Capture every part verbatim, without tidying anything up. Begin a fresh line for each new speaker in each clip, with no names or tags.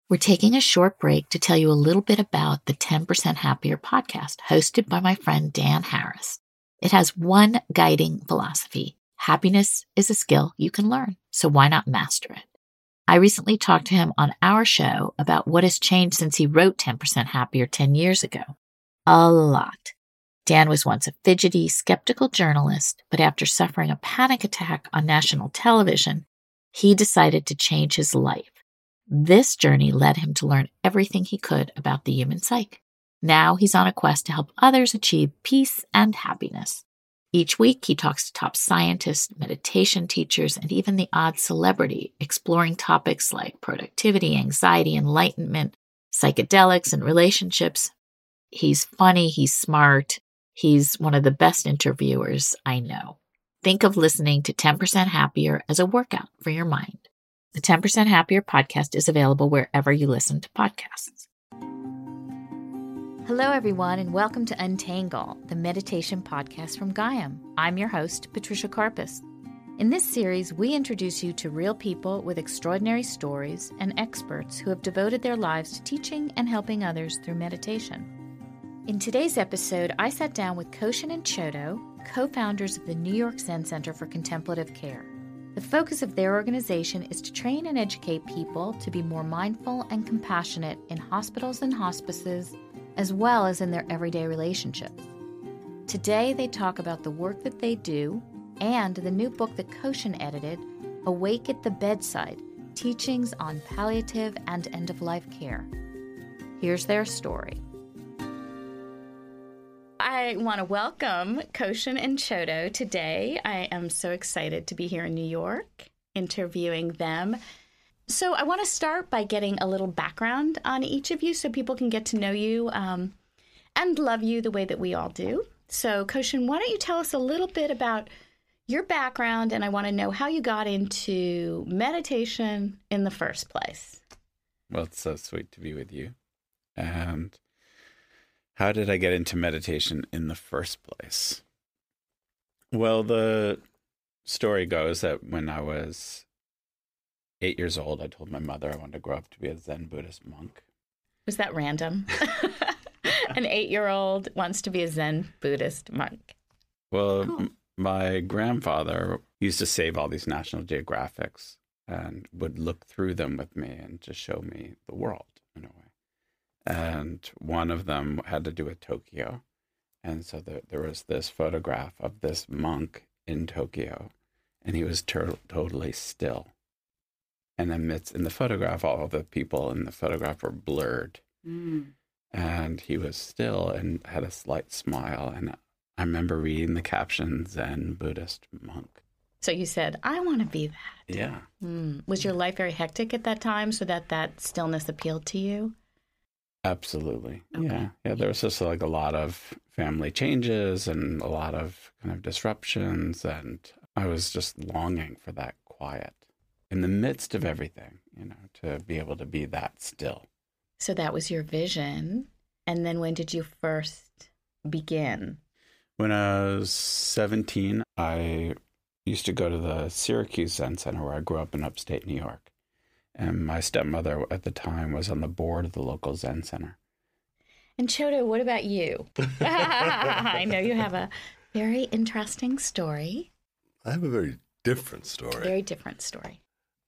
We're taking a short break to tell you a little bit about the ten percent Happier podcast hosted by my friend Dan Harris. It has one guiding philosophy. Happiness is a skill you can learn, so why not master it? I recently talked to him on our show about what has changed since he wrote ten percent Happier ten years ago. A lot. Dan was once a fidgety, skeptical journalist, but after suffering a panic attack on national television, he decided to change his life. This journey led him to learn everything he could about the human psyche. Now he's on a quest to help others achieve peace and happiness. Each week, he talks to top scientists, meditation teachers, and even the odd celebrity, exploring topics like productivity, anxiety, enlightenment, psychedelics, and relationships. He's funny, he's smart, he's one of the best interviewers I know. Think of listening to ten percent Happier as a workout for your mind. The ten percent Happier podcast is available wherever you listen to podcasts. Hello, everyone, and welcome to Untangle, the meditation podcast from Gaiam. I'm your host, Patricia Karpus. In this series, we introduce you to real people with extraordinary stories and experts who have devoted their lives to teaching and helping others through meditation. In today's episode, I sat down with Koshin and Chodo, co-founders of the New York Zen Center for Contemplative Care. The focus of their organization is to train and educate people to be more mindful and compassionate in hospitals and hospices, as well as in their everyday relationships. Today, they talk about the work that they do and the new book that Koshin edited, Awake at the Bedside, Teachings on Palliative and End-of-Life Care. Here's their story. I want to welcome Koshin and Chodo today. I am so excited to be here in New York, interviewing them. So I want to start by getting a little background on each of you so people can get to know you um, and love you the way that we all do. So Koshin, why don't you tell us a little bit about your background, and I want to know how you got into meditation in the first place.
Well, it's so sweet to be with you. And how did I get into meditation in the first place? Well, the story goes that when I was eight years old, I told my mother I wanted to grow up to be a Zen Buddhist monk.
Was that random? An eight-year-old wants to be a Zen Buddhist monk.
Well, cool. m- my grandfather used to save all these National Geographics and would look through them with me and just show me the world in a way. And one of them had to do with Tokyo. And so there, there was this photograph of this monk in Tokyo, and he was ter- totally still. And amidst, in the photograph, all of the people in the photograph were blurred. Mm. And he was still and had a slight smile. And I remember reading the caption, Zen Buddhist monk.
So you said, I want to be that.
Yeah.
Mm. Was your life very hectic at that time so that that stillness appealed to you?
Absolutely.
Okay.
Yeah. Yeah. There was just like a lot of family changes and a lot of kind of disruptions. And I was just longing for that quiet in the midst of everything, you know, to be able to be that still.
So that was your vision. And then when did you first begin?
When I was seventeen, I used to go to the Syracuse Zen Center where I grew up in upstate New York. And my stepmother at the time was on the board of the local Zen Center.
And Chodo, what about you? I know you have a very interesting story.
I have a very different story.
Very different story.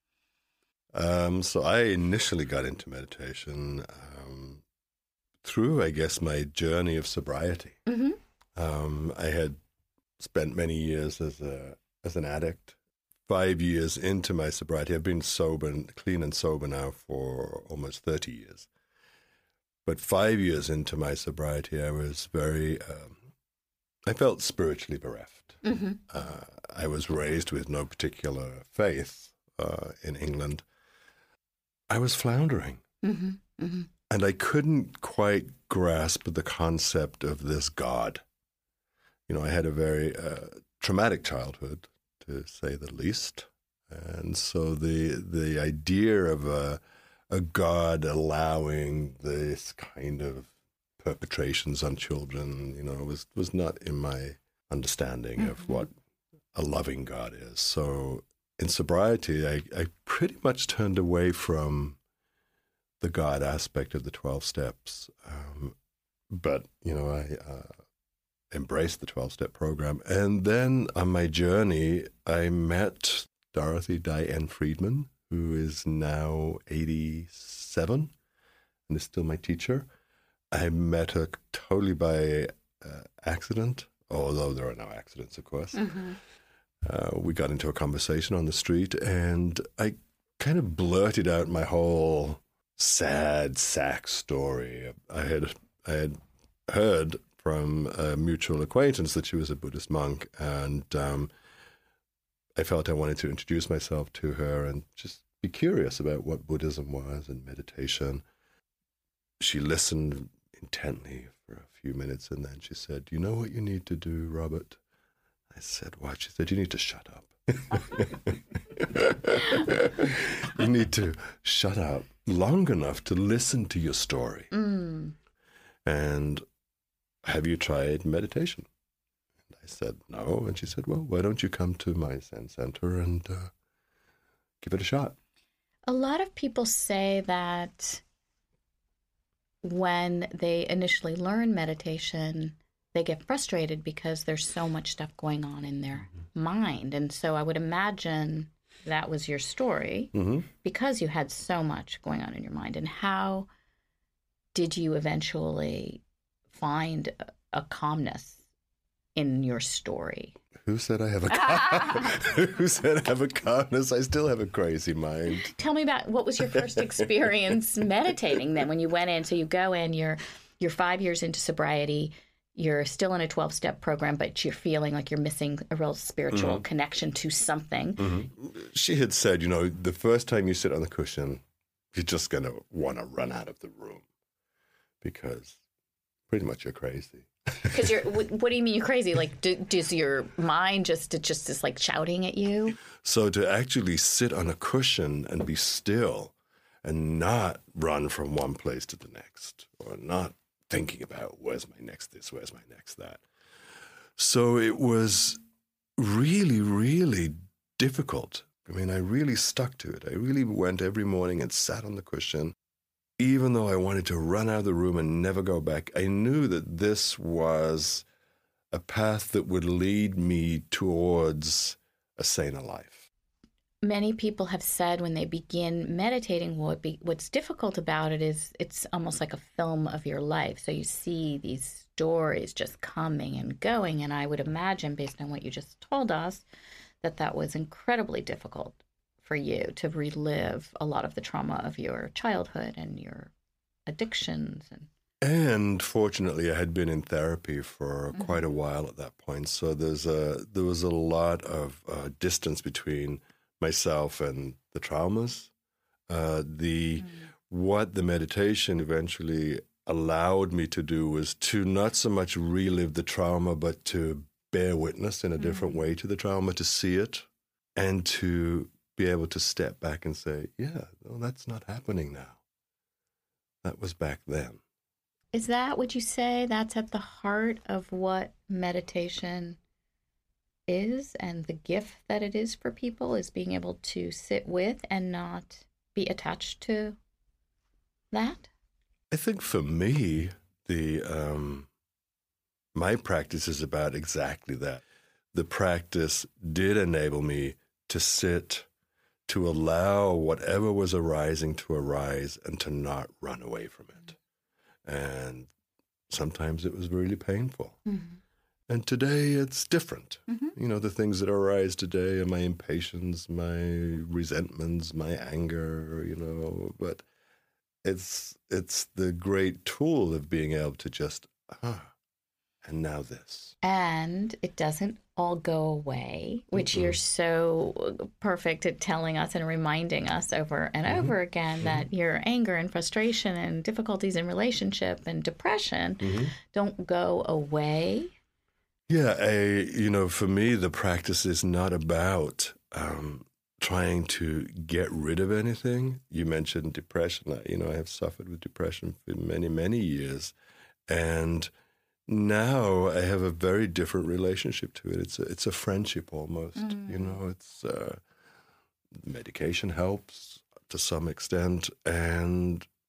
Um, so I initially got into meditation um, through, I guess, my journey of sobriety. Mm-hmm. Um, I had spent many years as a as an addict. Five years into my sobriety, I've been sober, and clean and sober now for almost thirty years. But five years into my sobriety, I was very, um, I felt spiritually bereft. Mm-hmm. Uh, I was raised with no particular faith uh, in England. I was floundering. Mm-hmm. Mm-hmm. And I couldn't quite grasp the concept of this God. You know, I had a very uh, traumatic childhood, to say the least. And so the the idea of a, a God allowing this kind of perpetrations on children, you know, was, was not in my understanding mm-hmm. of what a loving God is. So in sobriety, I, I pretty much turned away from the God aspect of the twelve steps. Um, but, you know, I uh, embraced the twelve-step program. And then on my journey, I met Dorothy Diane Friedman, who is now eighty-seven and is still my teacher. I met her totally by uh, accident, although there are no accidents, of course. Mm-hmm. Uh, we got into a conversation on the street, and I kind of blurted out my whole sad sack story. I had I had heard from a mutual acquaintance that she was a Buddhist monk, and um, I felt I wanted to introduce myself to her and just be curious about what Buddhism was and meditation. She listened intently for a few minutes, and then she said, "You know what you need to do, Robert?" I said, "What?" She said, "You need to shut up." You need to shut up long enough to listen to your story. Mm. And have you tried meditation? And I said, no. And she said, well, why don't you come to my Zen Center and uh, give it a shot?
A lot of people say that when they initially learn meditation, they get frustrated because there's so much stuff going on in their mm-hmm. mind. And so I would imagine that was your story mm-hmm. because you had so much going on in your mind. And how did you eventually find a calmness in your story?
Who said I have a calm- Who said I have a calmness? I still have a crazy mind.
Tell me about what was your first experience meditating then when you went in. So you go in, you're you're five years into sobriety, you're still in a twelve-step program, but you're feeling like you're missing a real spiritual mm-hmm. connection to something.
Mm-hmm. She had said, you know, the first time you sit on the cushion, you're just going to want to run out of the room because pretty much you're crazy.
Because you're, what, what do you mean you're crazy? Like, do, does your mind just, it just is like shouting at you?
So to actually sit on a cushion and be still and not run from one place to the next, or not thinking about where's my next this, where's my next that. So it was really, really difficult. I mean, I really stuck to it. I really went every morning and sat on the cushion. Even though I wanted to run out of the room and never go back, I knew that this was a path that would lead me towards a saner life.
Many people have said when they begin meditating, what be, what's difficult about it is it's almost like a film of your life. So you see these stories just coming and going. And I would imagine, based on what you just told us, that that was incredibly difficult for you to relive a lot of the trauma of your childhood and your addictions. And
and fortunately, I had been in therapy for mm-hmm. quite a while at that point. So there's a there was a lot of uh, distance between myself and the traumas. Uh, the mm. what the meditation eventually allowed me to do was to not so much relive the trauma, but to bear witness in a mm. different way to the trauma, to see it, and to be able to step back and say, yeah, well, that's not happening now. That was back then.
Is that, would you say, that's at the heart of what meditation is and the gift that it is for people, is being able to sit with and not be attached to that?
I think for me, the um, my practice is about exactly that. The practice did enable me to sit, to allow whatever was arising to arise and to not run away from it. And sometimes it was really painful. Mm-hmm. And today it's different. Mm-hmm. You know, the things that arise today are my impatience, my resentments, my anger, you know, but it's it's the great tool of being able to just, ah, and now this.
And it doesn't all go away, which mm-hmm. you're so perfect at telling us and reminding us over and mm-hmm. over again mm-hmm. that your anger and frustration and difficulties in relationship and depression mm-hmm. don't go away.
Yeah, I, you know, for me, the practice is not about um, trying to get rid of anything. You mentioned depression. You know, I have suffered with depression for many, many years. And now I have a very different relationship to it. It's a, it's a friendship almost. Mm. You know, it's uh, medication helps to some extent, and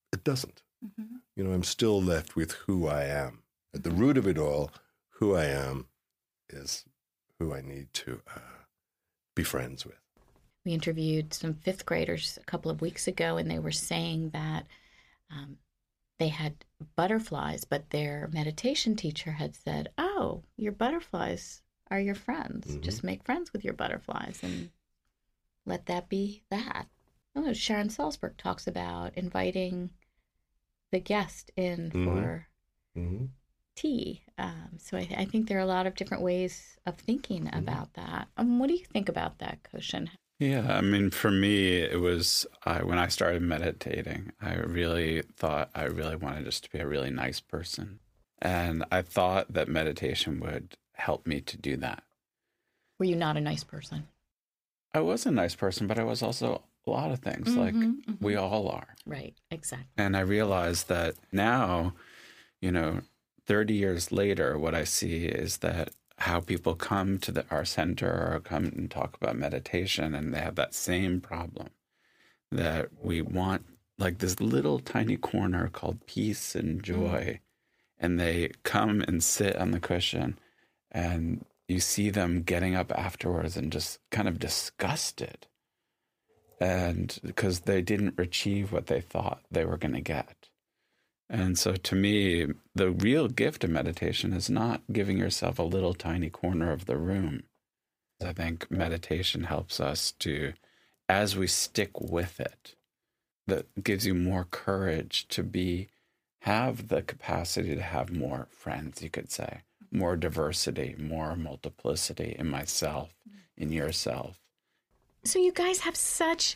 it doesn't.
Mm-hmm.
You know, I'm still left with who I am. At the root of it all, who I am is who I need to uh, be friends with.
We interviewed some fifth graders a couple of weeks ago, and they were saying that um, they had butterflies, but their meditation teacher had said, oh, your butterflies are your friends. Mm-hmm. Just make friends with your butterflies and let that be that. Oh, Sharon Salzberg talks about inviting the guest in mm-hmm. for mm-hmm. tea. Um, so I, I think there are a lot of different ways of thinking mm-hmm. about that. Um, what do you think about that, Koshin?
Yeah, I mean, for me, it was I, when I started meditating, I really thought I really wanted just to be a really nice person. And I thought that meditation would help me to do that.
Were you not a nice person?
I was a nice person, but I was also a lot of things, mm-hmm, like mm-hmm. we all are.
Right, exactly.
And I realized that now, you know, thirty years later, what I see is that how people come to the, our center or come and talk about meditation, and they have that same problem, that we want like this little tiny corner called peace and joy, mm. and they come and sit on the cushion, and you see them getting up afterwards and just kind of disgusted, and because they didn't achieve what they thought they were going to get. And so to me, the real gift of meditation is not giving yourself a little tiny corner of the room. I think meditation helps us to, as we stick with it, that gives you more courage to be, have the capacity to have more friends, you could say, more diversity, more multiplicity in myself, in yourself.
So you guys have such,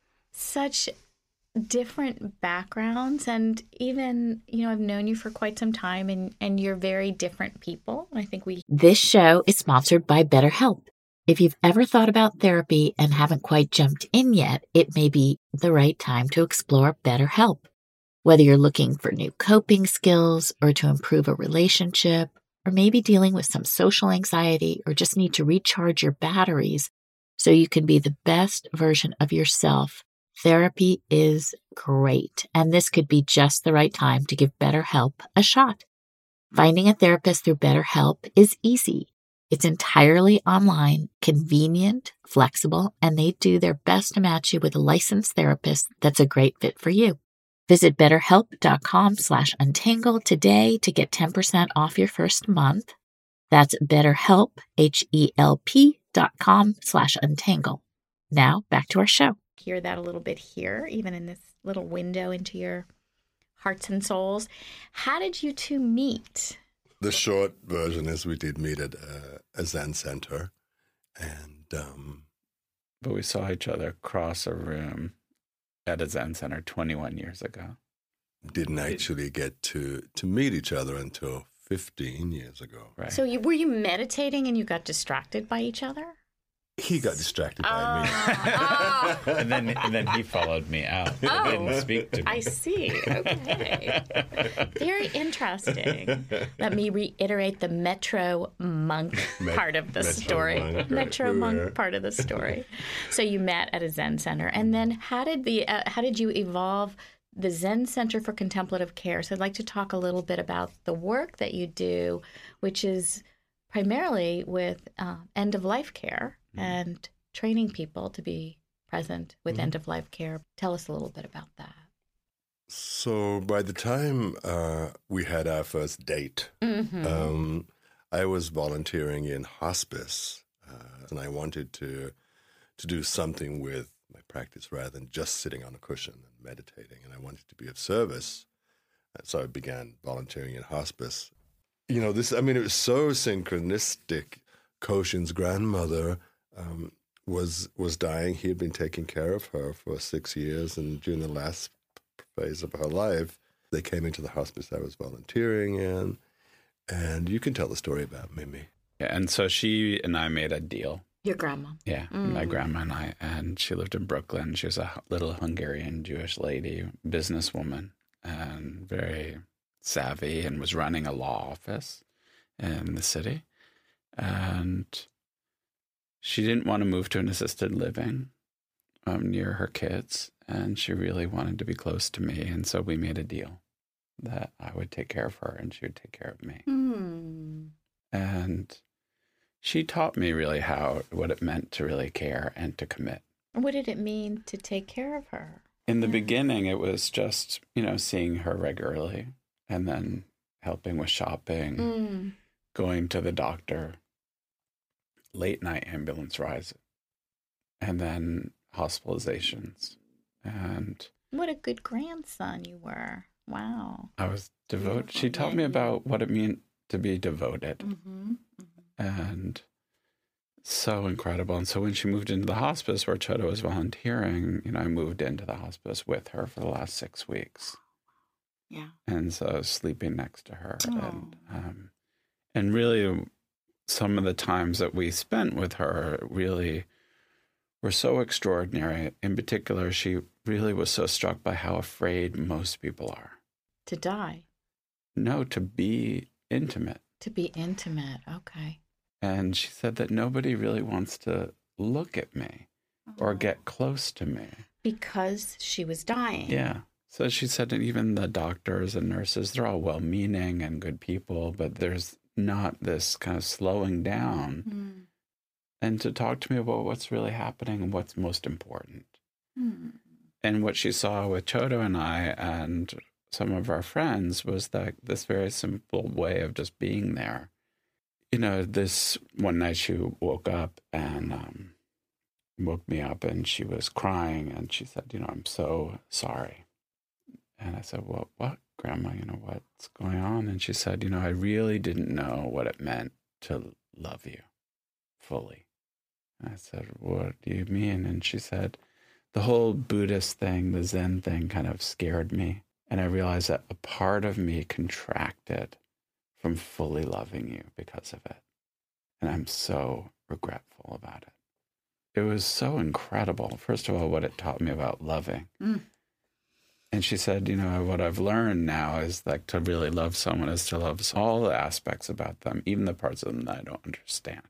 such different backgrounds, and even, you know, I've known you for quite some time, and, and you're very different people. I think we... This show is sponsored by BetterHelp. If you've ever thought about therapy and haven't quite jumped in yet, it may be the right time to explore BetterHelp. Whether you're looking for new coping skills or to improve a relationship, or maybe dealing with some social anxiety, or just need to recharge your batteries so you can be the best version of yourself, therapy is great, and this could be just the right time to give BetterHelp a shot. Finding a therapist through BetterHelp is easy. It's entirely online, convenient, flexible, and they do their best to match you with a licensed therapist that's a great fit for you. Visit betterhelp.com slash untangle today to get ten percent off your first month. That's BetterHelp, H-E-L-P dot com slash untangle. Now, back to our show. Hear that a little bit here, even in this little window into your hearts and souls. How did you two meet?
The short version is we did meet at a, a Zen center, and um,
but we saw each other cross a room at a Zen center twenty-one years ago.
Didn't actually get to, to meet each other until fifteen years ago.
Right. So you, were you meditating and you got distracted by each other?
He got distracted by
oh,
me.
oh.
and then and then he followed me out. He
oh,
didn't speak to me.
I see. Okay. Very interesting. Let me reiterate the Metro Monk
Met-
part of the
Metro
story.
Monk,
Metro
right.
Monk part of the story. So you met at a Zen center. And then how did the uh, how did you evolve the Zen Center for Contemplative Care? So I'd like to talk a little bit about the work that you do, which is primarily with uh, end-of-life care and training people to be present with mm-hmm. end-of-life care. Tell us a little bit about that.
So by the time uh, we had our first date, mm-hmm. um, I was volunteering in hospice, uh, and I wanted to to do something with my practice rather than just sitting on a cushion and meditating, and I wanted to be of service. And so I began volunteering in hospice. You know, this, I mean, it was so synchronistic. Koshin's grandmother um, was was dying. He had been taking care of her for six years, and during the last phase of her life, they came into the hospice I was volunteering in, and you can tell the story about Mimi.
Yeah, and so she and I made a deal.
Your grandma.
Yeah, mm. my grandma and I, and she lived in Brooklyn. She was a little Hungarian Jewish lady, businesswoman, and very savvy, and was running a law office in the city. And she didn't want to move to an assisted living um, near her kids. and she really wanted to be close to me. And so we made a deal that I would take care of her and she would take care of me.
Mm.
And she taught me really how, what it meant to really care and to commit.
What did it mean to take care of her?
In the yeah. beginning, it was just, you know, seeing her regularly and then helping with shopping, mm. going to the doctor, late night ambulance rides, and then hospitalizations. And
what a good grandson you were. Wow.
I was devoted. Beautiful. She taught yeah, me about yeah. what it meant to be devoted. Mm-hmm. Mm-hmm. And so incredible. And so when she moved into the hospice where Chodo was volunteering, you know, I moved into the hospice with her for the last six weeks.
Yeah.
And so I was sleeping next to her. Oh. And, um, and really some of the times that we spent with her really were so extraordinary. In particular, she really was so struck by how afraid most people are.
To die?
No, to be intimate.
To be intimate, okay.
And she said that nobody really wants to look at me oh. or get close to me.
Because she was dying.
Yeah. So she said that even the doctors and nurses, they're all well-meaning and good people, but there's not this kind of slowing down mm. and to talk to me about what's really happening and what's most important. Mm. And what she saw with Chodo and I and some of our friends was that this very simple way of just being there. You know, this one night she woke up and um, woke me up and she was crying and she said, you know, I'm so sorry. And I said, well, what, Grandma, you know, what's going on? And she said, you know, I really didn't know what it meant to love you fully. And I said, what do you mean? And she said, the whole Buddhist thing, the Zen thing kind of scared me. And I realized that a part of me contracted from fully loving you because of it. And I'm so regretful about it. It was so incredible. First of all, what it taught me about loving. Mm. And she said, you know, what I've learned now is like to really love someone is to love all the aspects about them, even the parts of them that I don't understand.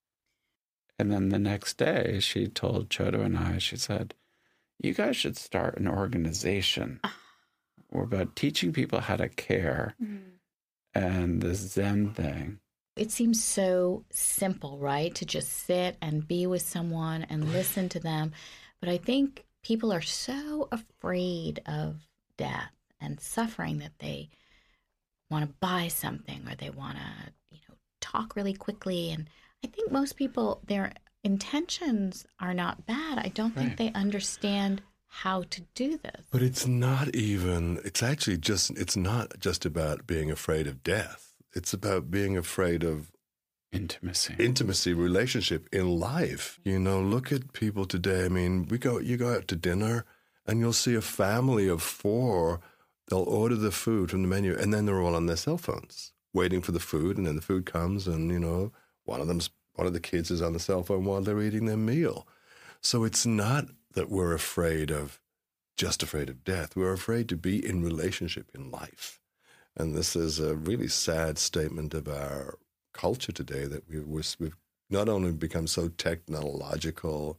And then the next day, she told Chodo and I, she said, you guys should start an organization about teaching people how to care. Mm. And the Zen thing.
It seems so simple, right? To just sit and be with someone and listen to them. But I think people are so afraid of death and suffering that they want to buy something or they want to, you know, talk really quickly. And I think most people, their intentions are not bad. I don't right. think they understand how to do this.
But it's not even, it's actually just, it's not just about being afraid of death. It's about being afraid of
intimacy,
intimacy, relationship in life. You know, look at people today. I mean, we go, you go out to dinner and you'll see a family of four. They'll order the food from the menu and then they're all on their cell phones waiting for the food. And then the food comes and, you know, one of them's, one of the kids is on the cell phone while they're eating their meal. So it's not that we're afraid of, just afraid of death. We're afraid to be in relationship in life. And this is a really sad statement of our culture today that we, we've not only become so technological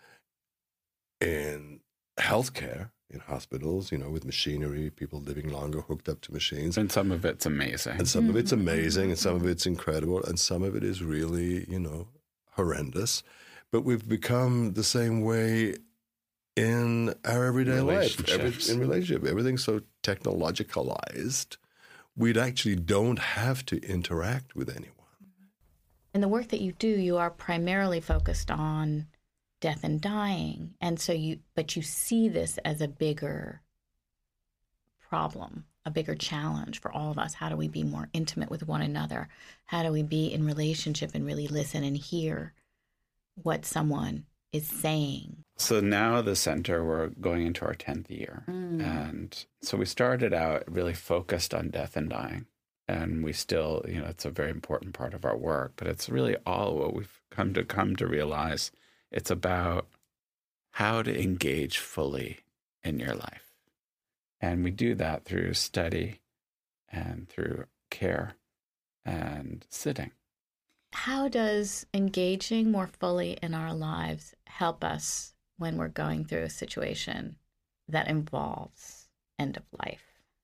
in healthcare, in hospitals, you know, with machinery, people living longer, hooked up to machines.
And some of it's amazing.
And some mm-hmm. of it's amazing, and some of it's incredible, and some of it is really, you know, horrendous. But we've become the same way in our everyday life, Every, in relationship. Everything's so technologicalized, we actually don't have to interact with anyone.
In the work that you do, you are primarily focused on death and dying, and so you, but you see this as a bigger problem, a bigger challenge for all of us. How do we be more intimate with one another? How do we be in relationship and really listen and hear what someone is saying?
So now the center, we're going into our tenth year. Mm. And so we started out really focused on death and dying. And we still, you know, it's a very important part of our work, but it's really all what we've come to come to realize. It's about how to engage fully in your life. And we do that through study and through care and sitting.
How does engaging more fully in our lives help us when we're going through a situation that involves end of life?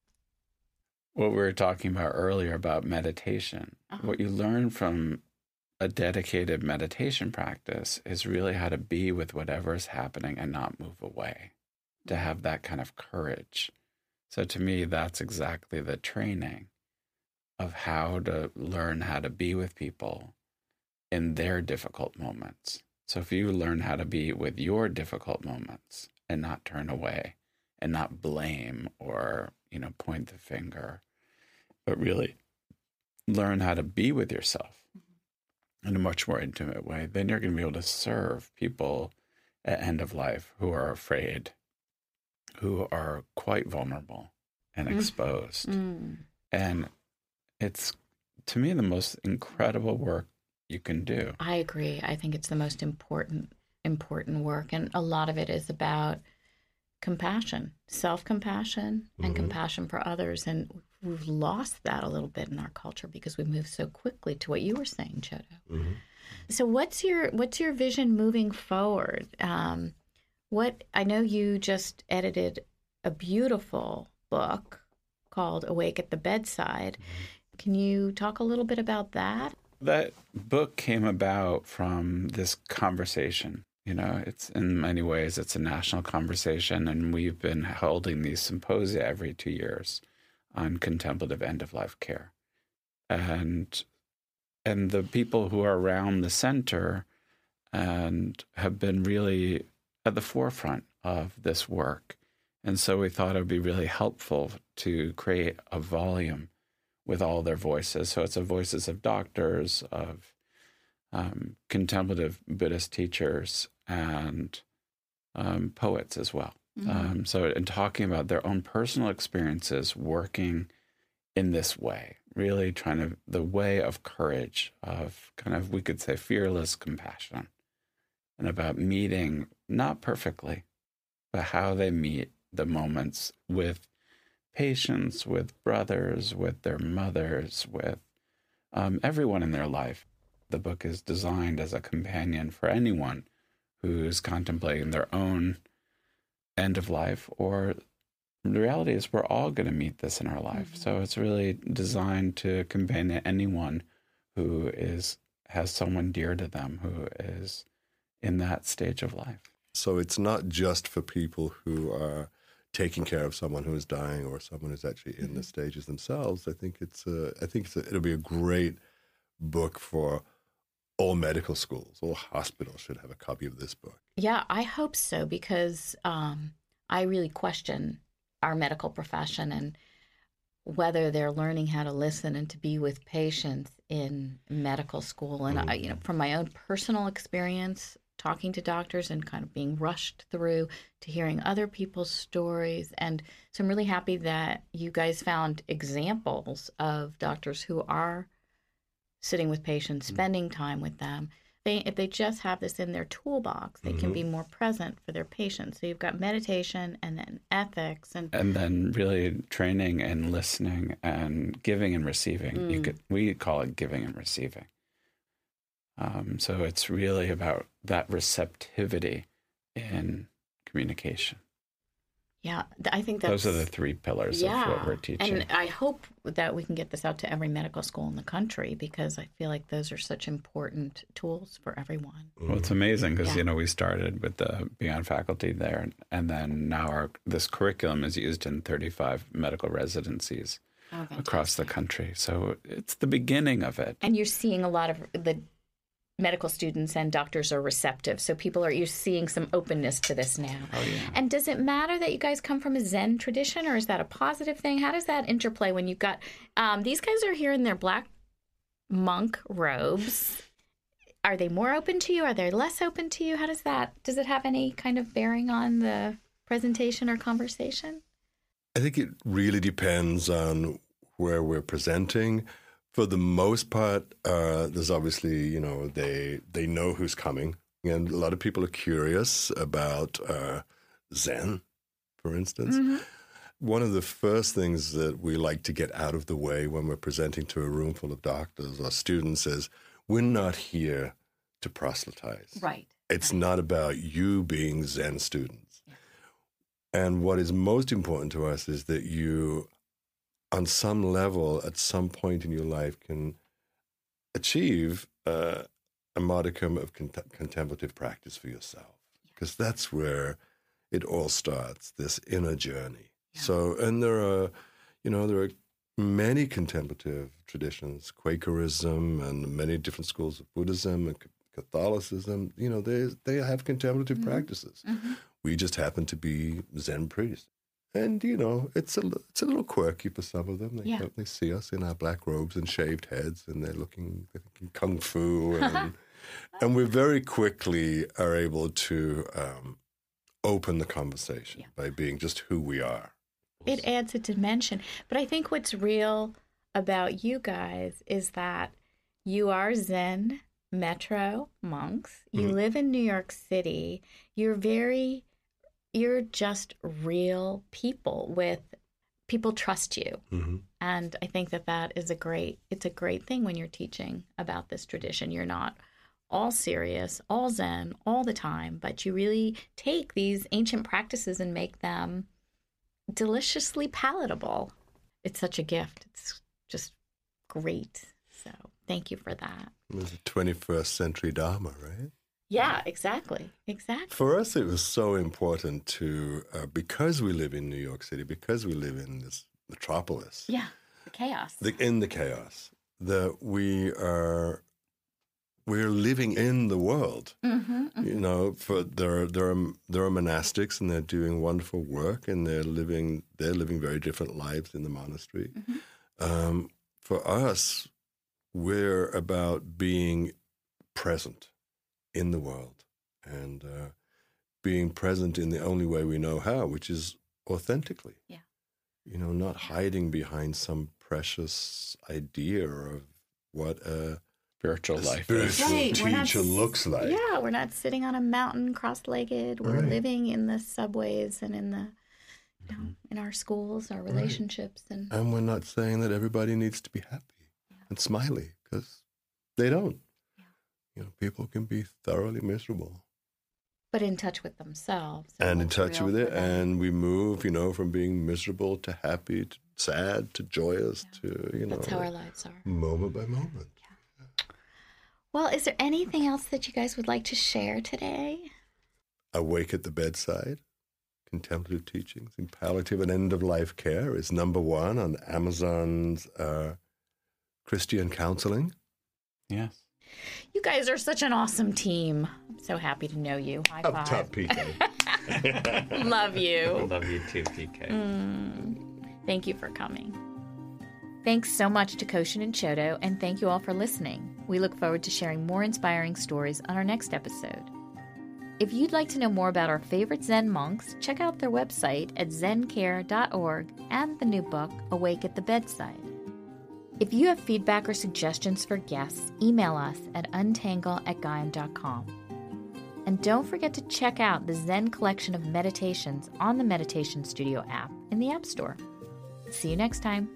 What we were talking about earlier about meditation, uh-huh. what you learn from a dedicated meditation practice is really how to be with whatever is happening and not move away, to have that kind of courage. So to me, that's exactly the training of how to learn how to be with people in their difficult moments. So if you learn how to be with your difficult moments and not turn away and not blame or, you know, point the finger, but really learn how to be with yourself in a much more intimate way, then you're going to be able to serve people at end of life who are afraid, who are quite vulnerable and exposed. Mm. And it's, to me, the most incredible work you can do.
I agree. I think it's the most important, important work. And a lot of it is about compassion, self-compassion, and mm-hmm. compassion for others. And we've lost that a little bit in our culture because we move so quickly to what you were saying, Chodo. Mm-hmm. So what's your what's your vision moving forward? Um, what I know you just edited a beautiful book called Awake at the Bedside. Mm-hmm. Can you talk a little bit about that?
That book came about from this conversation. You know, it's in many ways, it's a national conversation, and we've been holding these symposia every two years on contemplative end-of-life care. And and the people who are around the center and have been really at the forefront of this work. And so we thought it would be really helpful to create a volume with all their voices. So it's the voices of doctors, of um, contemplative Buddhist teachers, and um, poets as well. Mm-hmm. Um, so in talking about their own personal experiences working in this way, really trying to, the way of courage, of kind of, we could say, fearless compassion, and about meeting, not perfectly, but how they meet the moments with patients, with brothers, with their mothers, with um, everyone in their life. The book is designed as a companion for anyone who's contemplating their own end of life, or the reality is we're all going to meet this in our life. Mm-hmm. So it's really designed to companion anyone who is has someone dear to them who is in that stage of life.
So it's not just for people who are taking care of someone who is dying or someone who's actually in mm-hmm. the stages themselves. I think it's a, I think it's a, it'll be a great book for all medical schools. All hospitals should have a copy of this book.
Yeah, I hope so, because um, I really question our medical profession and whether they're learning how to listen and to be with patients in medical school. And mm. I, you know, from my own personal experience, talking to doctors and kind of being rushed through to hearing other people's stories. And so I'm really happy that you guys found examples of doctors who are sitting with patients, spending time with them. They, if they just have this in their toolbox, they mm-hmm. can be more present for their patients. So you've got meditation and then ethics. And
and then really training and listening and giving and receiving. Mm. You could We call it giving and receiving. Um, so it's really about that receptivity in communication.
Yeah, I think that's...
Those are the three pillars yeah, of what we're teaching.
And I hope that we can get this out to every medical school in the country, because I feel like those are such important tools for everyone.
Well, it's amazing because, yeah. you know, we started with the Beyond faculty there, and then now our this curriculum is used in thirty-five medical residencies oh, across the country. So it's the beginning of it.
And you're seeing a lot of the medical students and doctors are receptive. So people are, you're seeing some openness to this now.
Oh, yeah.
And does it matter that you guys come from a Zen tradition, or is that a positive thing? How does that interplay when you've got, um, these guys are here in their black monk robes. Are they more open to you? Are they less open to you? How does that, does it have any kind of bearing on the presentation or conversation?
I think it really depends on where we're presenting. For the most part, uh, there's obviously, you know, they they know who's coming. And a lot of people are curious about uh, Zen, for instance. Mm-hmm. One of the first things that we like to get out of the way when we're presenting to a room full of doctors or students is, we're not here to proselytize.
Right.
It's
right.
not about you being Zen students.
Yeah.
And what is most important to us is that you, on some level, at some point in your life, can achieve uh, a modicum of cont- contemplative practice for yourself. Because that's where it all starts, this inner journey. Yeah. So, and there are, you know, there are many contemplative traditions, Quakerism and many different schools of Buddhism and Catholicism, you know, they they have contemplative mm-hmm. practices. Mm-hmm. We just happen to be Zen priests. And, you know, it's a, it's a little quirky for some of them. They,
yeah.
they see us in our black robes and shaved heads, and they're looking, they're thinking kung fu. And, and we very quickly are able to um, open the conversation yeah. by being just who we are.
It adds a dimension. But I think what's real about you guys is that you are Zen Metro monks. You mm-hmm. live in New York City. You're very, you're just real people with, people trust you. Mm-hmm. And I think that that is a great, it's a great thing when you're teaching about this tradition. You're not all serious, all Zen, all the time, but you really take these ancient practices and make them deliciously palatable. It's such a gift. It's just great. So thank you for that.
It was the twenty-first century Dharma, right?
Yeah, exactly. Exactly.
For us, it was so important to, uh, because we live in New York City, because we live in this metropolis.
Yeah, the chaos.
The, in the chaos, that we are, we're living in the world. Mm-hmm, mm-hmm. You know, for there are, there are there are monastics, and they're doing wonderful work, and they're living they're living very different lives in the monastery. Mm-hmm. Um, for us, we're about being present in the world, and uh, being present in the only way we know how, which is authentically.
Yeah.
You know, not yeah. hiding behind some precious idea of what a
spiritual life
spiritual
right.
teacher
not,
looks like.
Yeah, we're not sitting on a mountain cross-legged. We're
right.
living in the subways and in the, you know, in our schools, our relationships,
right.
and
and we're not saying that everybody needs to be happy yeah. and smiley, because they don't. Yeah. You know, people can be thoroughly miserable,
but in touch with themselves,
and, and in touch with it, and we move, you know, from being miserable to happy to sad to joyous yeah. to, you know,
that's how our lives are,
moment by moment.
Well, is there anything else that you guys would like to share today?
Awake at the Bedside, Contemplative Teachings in Palliative and End-of-Life Care is number one on Amazon's uh, Christian Counseling.
Yes.
You guys are such an awesome team. I'm so happy to know you. High five.
Up top, P K.
Love you.
Love you too, P K.
Mm, thank you for coming. Thanks so much to Koshin and Chodo, and thank you all for listening. We look forward to sharing more inspiring stories on our next episode. If you'd like to know more about our favorite Zen monks, check out their website at zen care dot org and the new book, Awake at the Bedside. If you have feedback or suggestions for guests, email us at untangle at gaiam dot com. And don't forget to check out the Zen collection of meditations on the Meditation Studio app in the App Store. See you next time.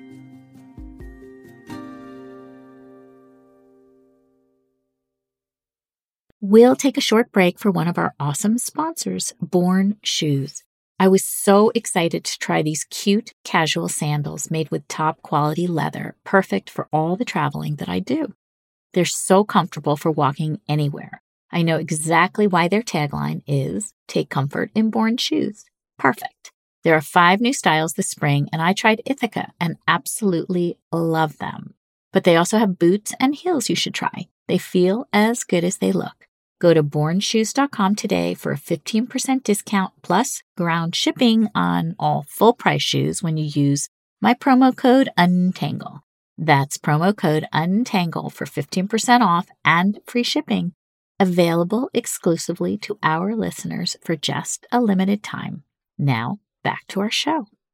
We'll take a short break for one of our awesome sponsors, Born Shoes. I was so excited to try these cute, casual sandals made with top quality leather, perfect for all the traveling that I do. They're so comfortable for walking anywhere. I know exactly why their tagline is, take comfort in Born Shoes. Perfect. There are five new styles this spring, and I tried Ithaca and absolutely love them. But they also have boots and heels you should try. They feel as good as they look. Go to born shoes dot com today for a fifteen percent discount plus ground shipping on all full-price shoes when you use my promo code UNTANGLE. That's promo code UNTANGLE for fifteen percent off and free shipping. Available exclusively to our listeners for just a limited time. Now, back to our show.